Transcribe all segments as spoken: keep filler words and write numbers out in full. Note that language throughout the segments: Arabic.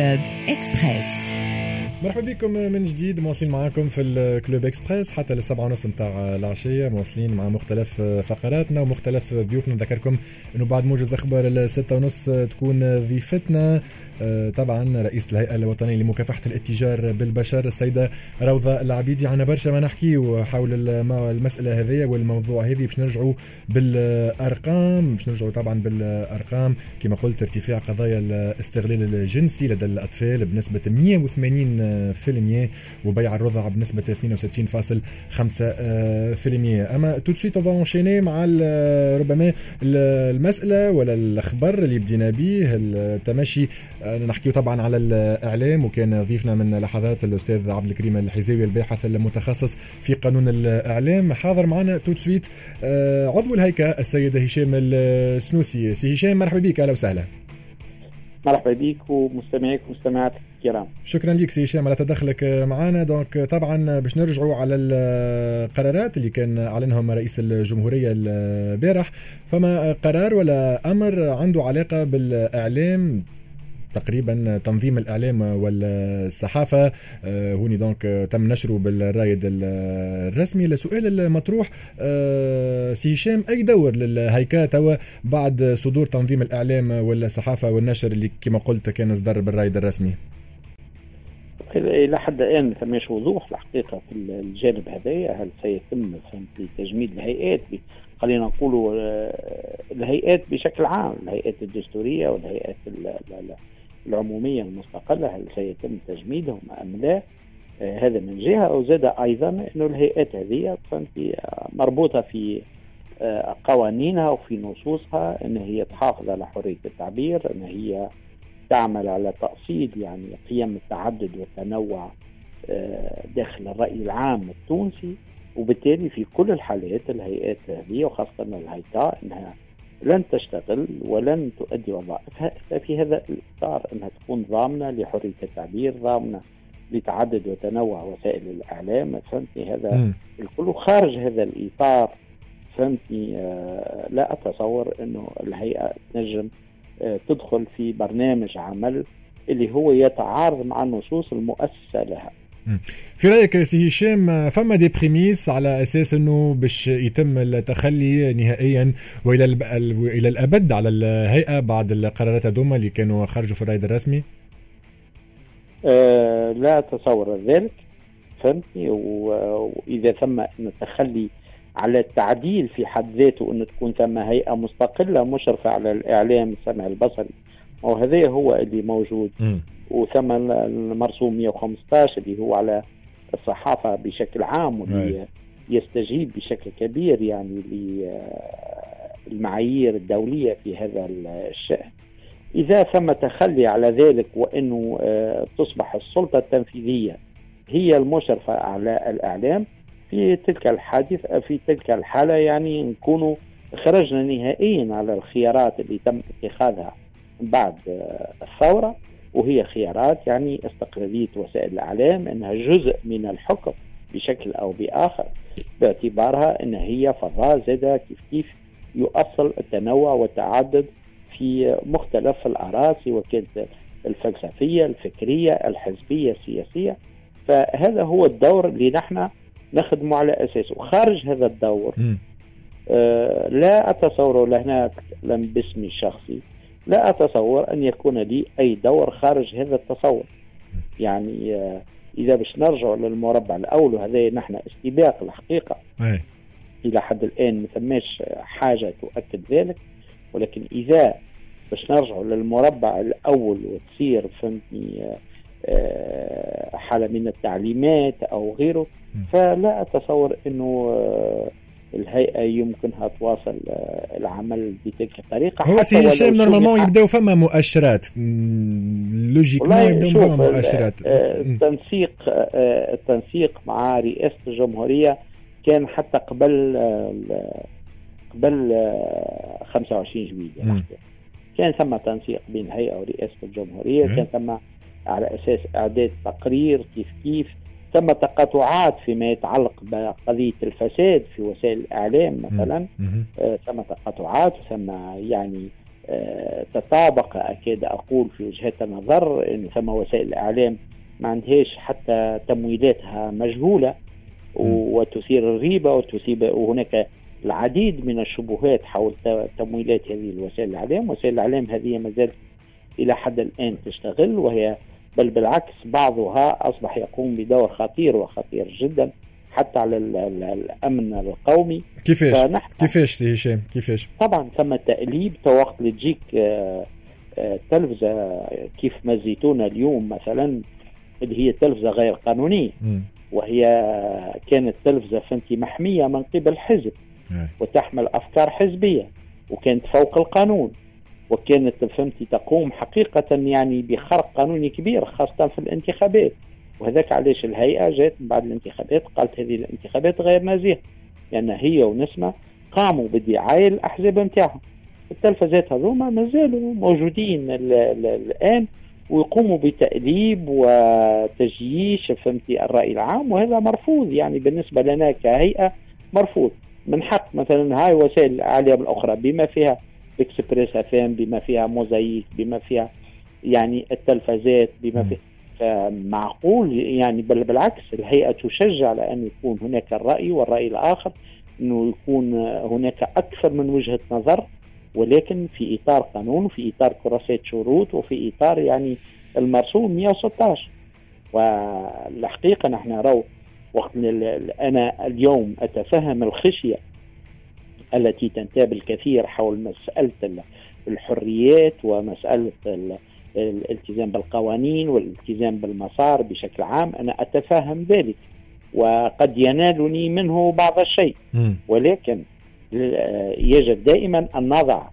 كلوب إكسبريس. مرحبا بكم من جديد، مواصلين معاكم في الكلوب إكسبريس حتى للسبعة ونص متاع العشية، مواصلين مع مختلف فقراتنا ومختلف ضيوفنا. نذكركم انه بعد موجز اخبار الستة ونص تكون ضيفتنا طبعا رئيس الهيئة الوطنية لمكافحة الاتجار بالبشر السيدة روضة العبيدي. عنا برشا ما نحكي حول المسألة هذه والموضوع هذه، باش نرجعوا بالأرقام باش نرجعوا طبعا بالأرقام كما قلت ارتفاع قضايا الاستغلال الجنسي لدى الأطفال بنسبة مية وثمانين بالمية وبيع الرضع بنسبة اثنين وستين فاصلة خمسة بالمية. أما tout de suite on va enchaîner مع ربما المسألة ولا الأخبار اللي بدينا به التمشي. نحكي طبعا على الإعلام، وكان ضيفنا من لحظات الأستاذ عبد الكريم الحزاوي الباحث المتخصص في قانون الإعلام. حاضر معنا tout de suite عضو الهيئة السيد هشام السنوسي. سي هشام مرحبا بك، أهلا وسهلا. مرحبا بك ومستمعيك ومستمعاتك الكرام. شكرا لك سي هشام على تدخلك معنا. دونك طبعا باش نرجعوا على القرارات اللي كان اعلنهم رئيس الجمهورية البارح. فما قرار ولا امر عنده علاقة بالاعلام تقريبا تنظيم الإعلام والصحافة، هوني دونك تم نشره بالرايد الرسمي. لسؤال المطروح سي هشام، أي دور للهيئة توا بعد صدور تنظيم الإعلام والصحافة والنشر اللي كما قلت كان اصدر بالرايد الرسمي؟ إلى حد الآن ما ثماش وضوح الحقيقة في الجانب هذايا. هل سيتم تجميد الهيئات؟ خلينا نقولوا الهيئات بشكل عام، الهيئات الدستورية والهيئات العمومية المستقلة، هل سيتم تجميدهم أم لا؟ آه هذا من جهة. وزاد أيضا أنه الهيئات هذه مربوطة في آه قوانينها وفي نصوصها أن هي تحافظ على حرية التعبير، أن هي تعمل على تأصيل يعني قيم التعدد والتنوع آه داخل الرأي العام التونسي. وبالتالي في كل الحالات الهيئات هذه وخاصة الهيئة أنها لن تشتغل ولن تؤدي وظائفها في هذا الإطار، أنها تكون ضامنة لحرية التعبير، ضامنة لتعدد وتنوع وسائل الإعلام. فهمتني هذا الكل خارج هذا الإطار. فهمتني آه لا أتصور أنه الهيئة تنجم آه تدخل في برنامج عمل اللي هو يتعارض مع النصوص المؤسسة لها. في رأيك سي هشام فما دي بريميس على أساس أنه باش يتم التخلي نهائيا وإلى إلى الأبد على الهيئة بعد القرارات هذوما اللي كانوا خرجوا في الرايد الرسمي؟ أه لا أتصور ذلك. فهمتني. وإذا ثم التخلي على التعديل في حد ذاته أنه تكون ثم هيئة مستقلة مشرفة على الإعلام السمع البصري، وهذا هو اللي موجود. م. وثم المرسوم مئة وخمسة عشر اللي هو على الصحافة بشكل عام واللي يستجيب بشكل كبير يعني للمعايير الدولية في هذا الشأن. إذا ثم تخلي على ذلك وأنه تصبح السلطة التنفيذية هي المشرفة على الإعلام، في تلك الحادث في تلك الحالة يعني نكون خرجنا نهائيا على الخيارات اللي تم اتخاذها بعد الثورة، وهي خيارات يعني استقلالية وسائل الإعلام، أنها جزء من الحكم بشكل أو بآخر، باعتبارها أن هي فضاء زادة كيف كيف يؤصل التنوع والتعدد في مختلف الآراء سواء كانت الفلسفية الفكرية الحزبية السياسية. فهذا هو الدور اللي نحن نخدم على أساسه. خارج هذا الدور آه لا أتصور لهناك لم باسمي الشخصي لا أتصور أن يكون لي أي دور خارج هذا التصور. يعني آه إذا باش نرجع للمربع الأول، وهذا نحن استباق الحقيقة أي. إلى حد الآن ما ثماش حاجة تؤكد ذلك، ولكن إذا باش نرجع للمربع الأول وتصير فهمتني آه حالة من التعليمات أو غيره، فلا أتصور أنه آه الهيئة يمكنها تواصل العمل بتلك الطريقة. هو سي هشام نورمالمون يبداو فما مؤشرات لوجيكمون يبداو فما مؤشرات. التنسيق التنسيق مع رئاسة الجمهورية كان حتى قبل قبل خمسة وعشرين جويلية كان ثم تنسيق بين الهيئة ورئاسة الجمهورية. م. كان ثم على أساس إعداد تقرير كيف كيف ثم تقاطعات فيما يتعلق بقضية الفساد في وسائل الإعلام مثلا. آه ثم تقاطعات ثم يعني تطابق أكاد أقول في وجهات النظر أن ثم وسائل الإعلام ما عندهاش حتى تمويلاتها مجهولة وتثير الريبة وتثير، وهناك العديد من الشبهات حول تمويلات هذه الوسائل الإعلام. وسائل الإعلام هذه ما زالت إلى حد الآن تشتغل، وهي بل بالعكس بعضها أصبح يقوم بدور خطير وخطير جدا حتى على الأمن القومي. كيفاش كيفاش سي هشام كيفاش؟ طبعا ثم تقليب وقت اللي تجيك تلفزة كيف ما الزيتونة اليوم مثلا اللي هي تلفزة غير قانونية، م. وهي كانت تلفزة فهمتي محمية من قبل حزب وتحمل أفكار حزبية وكانت فوق القانون، وكانت فهمتي تقوم حقيقة يعني بخرق قانوني كبير خاصة في الانتخابات. وهذاك علاش الهيئة جاءت بعد الانتخابات قالت هذه الانتخابات غير نزيهة، لأن يعني هي ونسمة قاموا بدعاية الأحزاب متاعهم. التلفزات هذوما ما زالوا موجودين الآن ويقوموا بتأليب وتجييش فهمتي الرأي العام، وهذا مرفوض يعني بالنسبة لنا كهيئة مرفوض. من حق مثلا هاي وسائل الإعلام الأخرى بما فيها إكسبريس أفام، بما فيها موزايك، بما فيها يعني التلفزات، بما فيها فمعقول يعني بل بالعكس الهيئة تشجع على أن يكون هناك الرأي والرأي الآخر، أنه يكون هناك أكثر من وجهة نظر، ولكن في إطار قانون وفي إطار كراسات شروط وفي إطار يعني المرسوم مئة وستة عشر. والحقيقة نحن رو وقت أنا اليوم أتفهم الخشية التي تنتاب الكثير حول مسألة الحريات ومسألة الالتزام بالقوانين والالتزام بالمسار بشكل عام، أنا أتفهم ذلك وقد ينالني منه بعض الشيء، ولكن يجب دائما أن نضع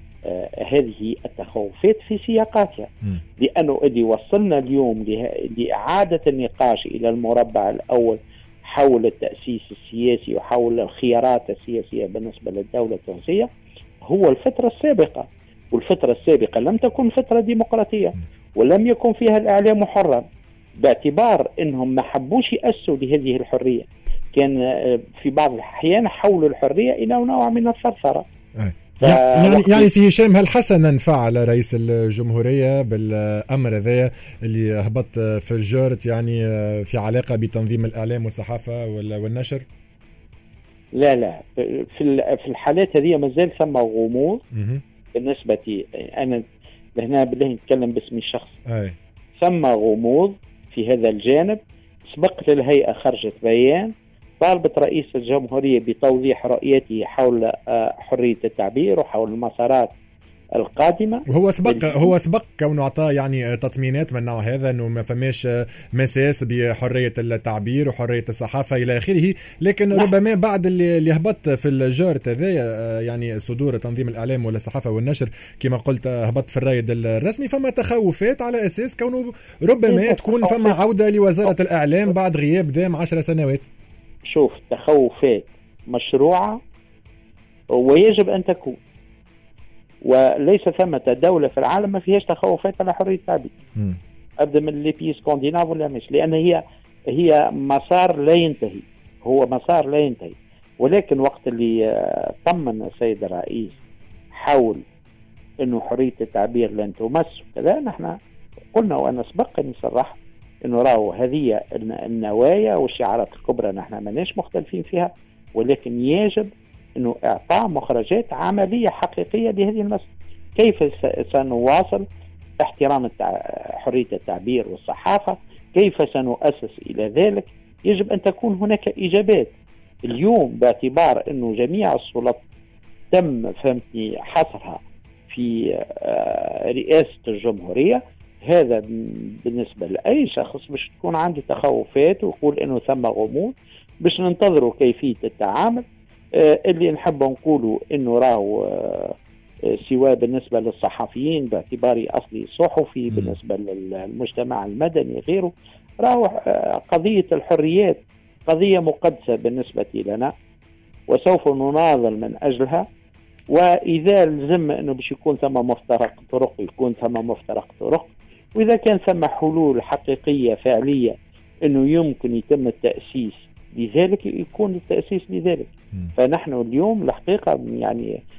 هذه التخوفات في سياقاتها، لأنه اللي وصلنا اليوم لإعادة النقاش إلى المربع الأول حول التأسيس السياسي وحول الخيارات السياسية بالنسبة للدولة التونسية هو الفترة السابقة. والفترة السابقة لم تكن فترة ديمقراطية ولم يكن فيها الإعلام حرا، باعتبار أنهم ما حبوش يأسوا لهذه الحرية. كان في بعض الأحيان حولوا الحرية إلى نوع من الثرثرة. يعني يعني سي هشام، هل حسنا فعل رئيس الجمهورية بالأمر ذا اللي هبط في الجارت يعني في علاقة بتنظيم الإعلام والصحافة والنشر؟ لا لا في في الحالات هذه ما زال ثم غموض بالنسبة لي. أنا هنا بالله نتكلم باسم الشخص، ثم غموض في هذا الجانب. سبق للهيئة خرجت بيان طالبت رئيس الجمهورية بتوضيح رؤيته حول حرية التعبير وحول المسارات القادمة. وهو سبق هو سبق كونه أعطى يعني تطمينات من نوع هذا أنه ما فماش مساس بحرية التعبير وحرية الصحافة إلى آخره، لكن نعم. ربما بعد اللي, اللي هبط في الجار هذا يعني صدور تنظيم الإعلام والصحافة والنشر كما قلت هبط في الرايد الرسمي، فما تخوفات على أساس كونه ربما تكون فما عودة لوزارة الإعلام بعد غياب دام عشر سنوات. شوف، تخوفات مشروعة ويجب أن تكون، وليس ثمة دولة في العالم ما فيهاش تخوفات على حرية التعبير. أبدأ من ليبي سكندناف ولا مش، لأن هي هي مسار لا ينتهي، هو مسار لا ينتهي. ولكن وقت اللي طمن السيد الرئيس حول إنه حرية التعبير لن تمس وكذا، نحن قلنا وأنا سبق أن صرح إنه راهو هذه النوايا والشعارات الكبرى نحن ماناش مختلفين فيها، ولكن يجب إنه إعطاء مخرجات عملية حقيقية لهذه المسألة. كيف سنواصل احترام التع... حرية التعبير والصحافة؟ كيف سنؤسس إلى ذلك؟ يجب أن تكون هناك إجابات. اليوم باعتبار أنه جميع السلطات تم فهمتني حصرها في رئاسة الجمهورية، هذا بالنسبة لأي شخص باش تكون عنده تخوفات ويقول أنه ثم غموض باش ننتظروا كيفية التعامل. اللي نحب نقوله انه راهو سواء بالنسبة للصحفيين باعتباري اصلي صحفي، بالنسبة للمجتمع المدني غيره، راهو قضية الحريات قضية مقدسة بالنسبة لنا وسوف نناضل من اجلها. واذا لزم انه باش يكون ثم مفترق طرق يكون ثم مفترق طرق، واذا كان ثم حلول حقيقية فعلية انه يمكن يتم التأسيس لذلك يكون التأسيس لذلك. فنحن اليوم الحقيقة يعني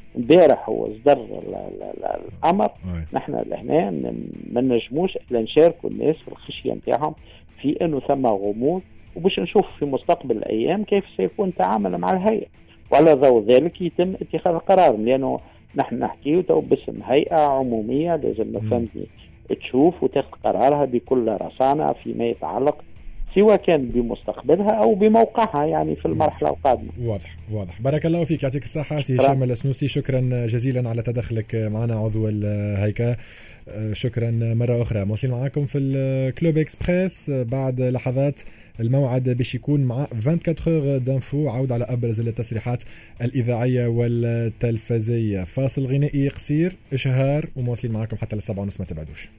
امبارح واصدر الامر، نحن لهنا ما نجموش الا نشاركوا الناس في الخشيه نتاعهم في انه ثم غموض، وباش نشوف في مستقبل الايام كيف سيكون التعامل مع الهيئه، وعلى ضوء ذلك يتم اتخاذ القرار. لانه نحن نحكي تو باسم هيئه عموميه لازم فهمتني تشوف وتاخذ قرارها بكل رصانه فيما يتعلق سواء كان بمستقبلها او بموقعها يعني في المرحله القادمه. واضح واضح. بارك الله فيك، يعطيك الصحه سي هشام السنوسي، شكرا جزيلا على تدخلك معنا عضو الهيكله. شكرا مرة أخرى. موصل معاكم في الكلوب إكسبريس بعد لحظات الموعد باش يكون مع أربعة وعشرين أور دانفو، عود على أبرز التصريحات الإذاعية والتلفزية. فاصل غنائي قصير إشهار وموصل معاكم حتى للسبعة ونص، ما تبعدوش.